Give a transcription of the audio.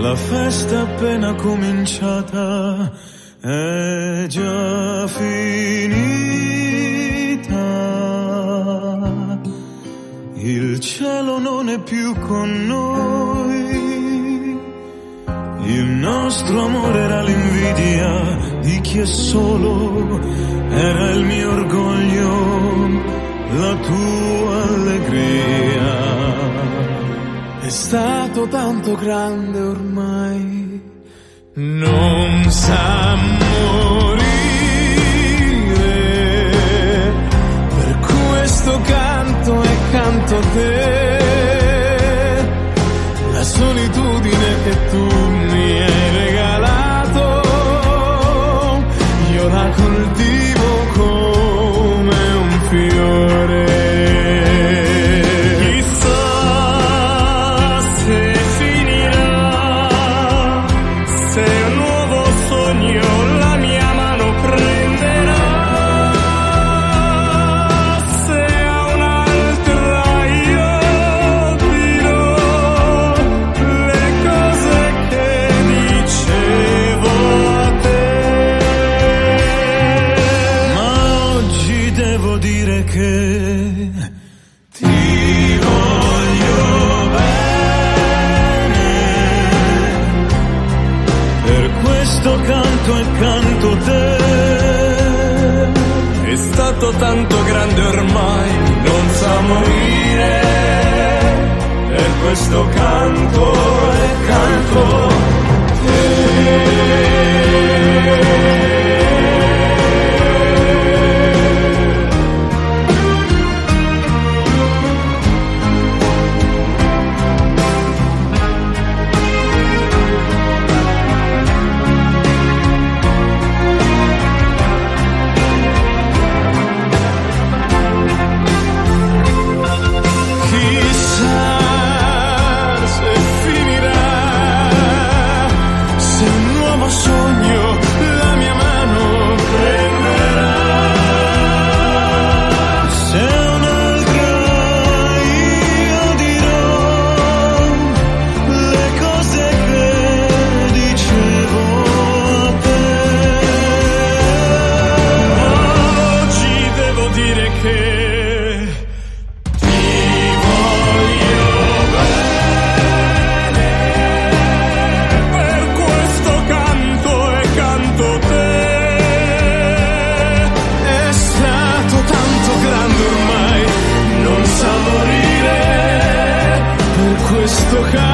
La festa appena cominciata è già finita. Il cielo non è più con noi. Il nostro amore era l'invidia di chi è solo. Era il mio orgoglio, la tua allegria. È stato tanto grande ormai, non sa morire. Per questo canto e canto a te, la solitudine che tu mi hai regalato, io la coltivo come un fiore. Tanto grande ormai, non sa morire. Per questo canto e canto te. Questo